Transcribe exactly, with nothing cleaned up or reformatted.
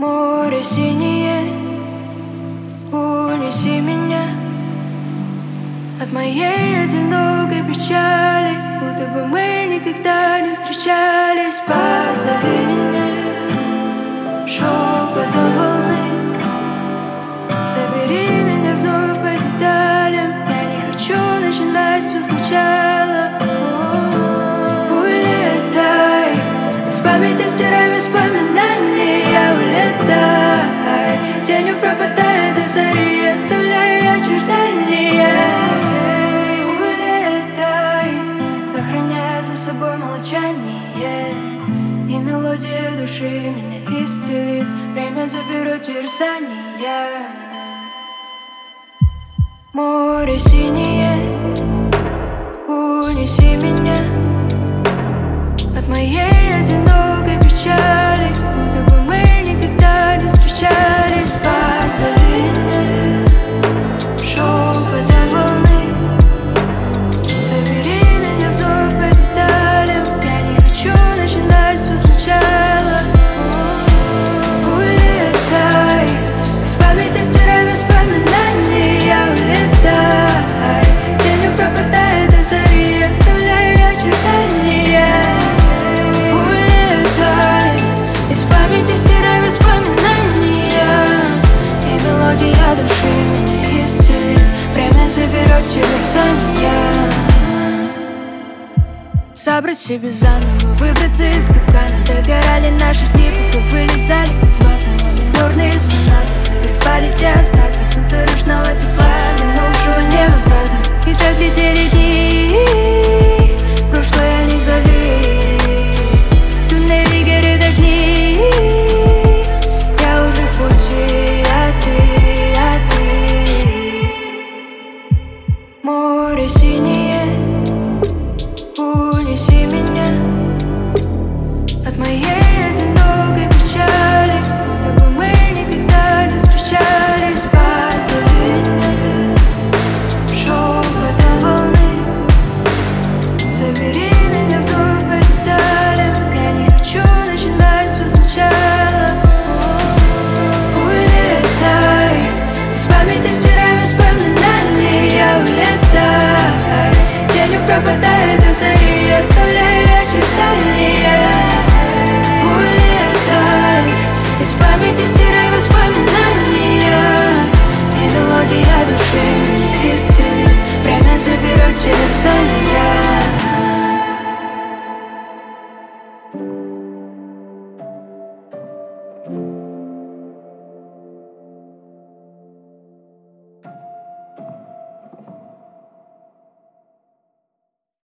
Море синее, унеси меня от моей одинокой печали, будто бы мы никогда не встречались. Позови меня шепотом волны, собери меня вновь по деталям. Я не хочу начинать все сначала. Улетай, с памяти стирай воспоминания. Улетай, тенью пропадая до зари, оставляя очертания. Улетай, сохраняя за собой молчание, и мелодия души меня исцелит. Время заберет терзания. Море синее, унеси меня от моей одинокой печали, будто бы мы никогда не встречались. Позови меня шепотом волны, собери меня вновь по деталям. Я не хочу начинать все сначала. Улетай, с памяти стирай воспоминания. Улетай, тенью пропадая до зари, оставляя очертания. Улетай, из памяти стирай воспоминания, и мелодия души меня исцелит. Время заберет терзания. Собрать себе заново, выбраться из капкана. Догорали наши дни, пока вылезали из вакуума. Минорные сонаты согревали те остатки судорожного тепла, минувшего невозвратно. И так летели дни, прошлое не зови. В туннеле горят огни, я уже в пути, а ты, а ты. Море синее, унеси меня от моей одинокой печали, будто бы мы никогда не встречались. Позови меня шепотом волны, собери меня вновь по деталям. Я не хочу начинать все сначала. Улетай, с памяти стирай воспоминания. Улетай, тенью пропадая до зари.